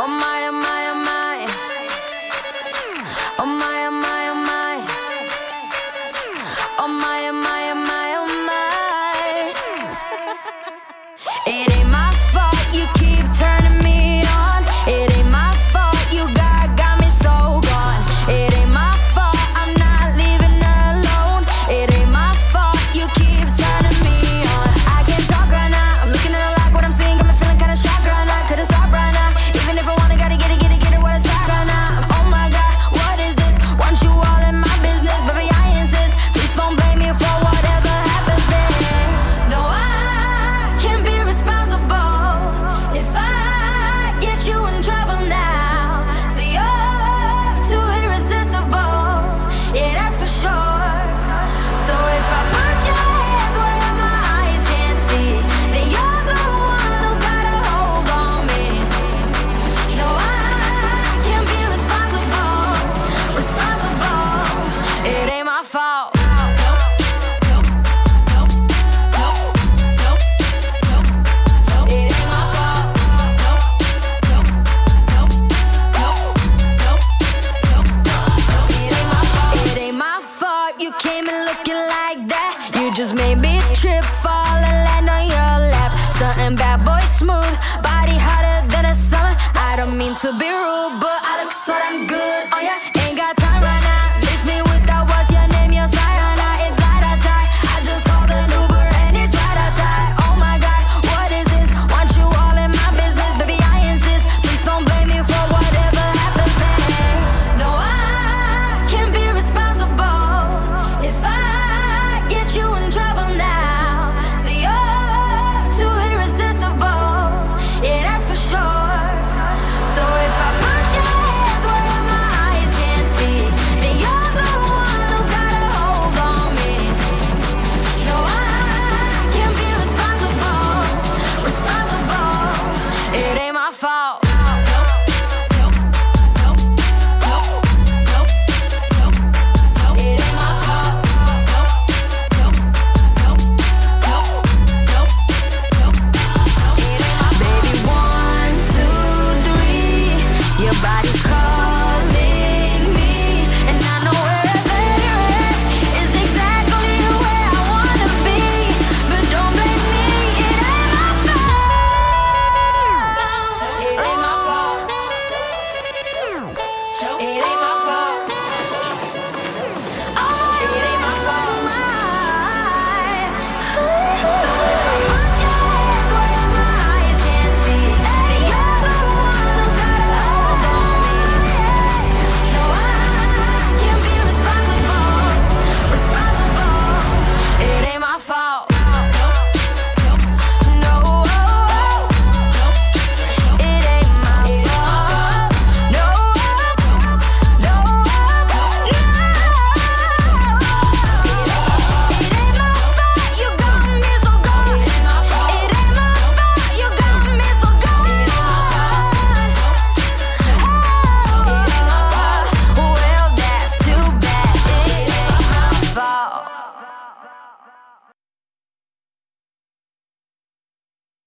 Oh my, oh my, oh my. Oh my, oh my, oh my. Oh my, oh my, oh my, oh my. It ain't my fault you keep turning me on. It ain't my fault you got me so gone. It ain't my fault I'm not leaving alone. It ain't my fault you keep turning me on. I can't talk right now. I'm looking at a lot, what I'm seeing got me feeling kinda shocked right now. Couldn't stop right now. Even if I wanna, gotta get it while it's hot right now. Oh my God, what is this? Want you all in my business, baby, I insist. Please don't blame me for whatever happens then. No, I can't be responsible if I get you in trouble now. So you're too irresistible, yeah, that's for sure. So if I put your hands where my eyes can't see, then you're the one who's got a hold on me. No, I can't be responsible. It ain't my fault. You came in looking like that. You just made me trip, fall and land on your lap. Something bad boy smooth, body hotter than a summer. I don't mean to be rude, but